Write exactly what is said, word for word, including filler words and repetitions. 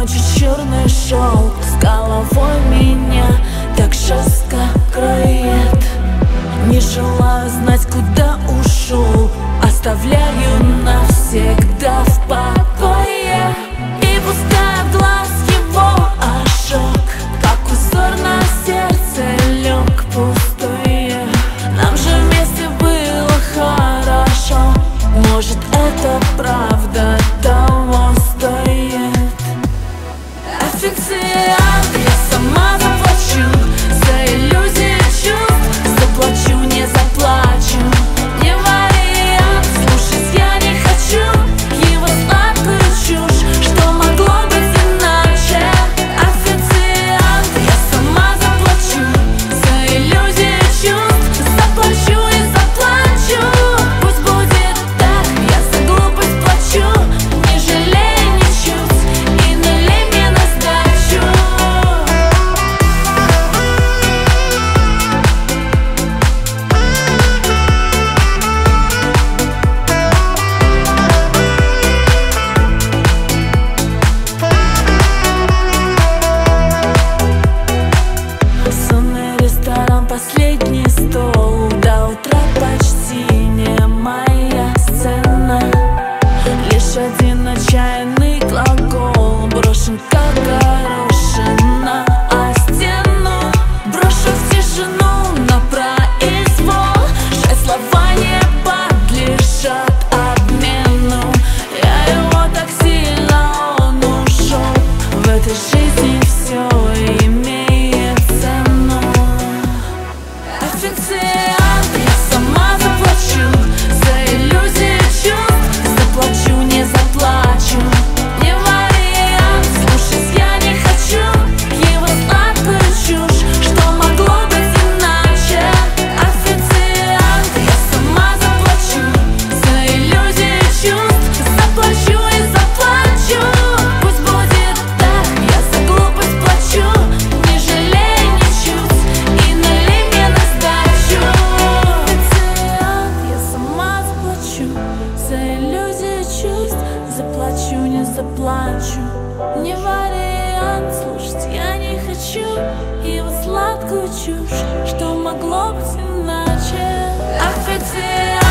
ночи черный шелк с головой меня так жестко кроет. Не желаю знать, куда ушел, оставляю навсегда в покое. И пускай в глаз его ожог, как узор на сердце лег пустое. Нам же вместе было хорошо, может, это правда того стоит. Официант, я сама заплачу за иллюзии чувств, заплачу, не заплачу. Не вариант, слушать я не хочу его сладкую чушь, что могло быть иначе. Официант, я сама заплачу за иллюзии чувств, заплачу и заплачу. Пусть будет так, я за глупость плачу, не жалею ничуть и налей мне на сдачу. Сонный ресторан, последний стол, до утра почти не моя сцена. Лишь один отчаянный глагол брошен как горошина о стену. Брошу в тишину на произвол, жаль, слова не подлежат обмену. Я его так сильно, он ушел, в этой жизни все имеет цену. Официант, я сама заплачу за иллюзии чувств, заплачу, не заплачу. Не вариант, слушать я не хочу его сладкую чушь, что могло быть иначе. Официант, я сама заплачу за иллюзии чувств, заплачу и заплачу. Пусть будет так, я за глупость плачу, не жалею ничуть и налей мне на сдачу. Официант, я сама заплачу за иллюзии чувств, заплачу, не заплачу. Не вариант, слушать я не хочу его сладкую чушь, что могло быть иначе. Официант.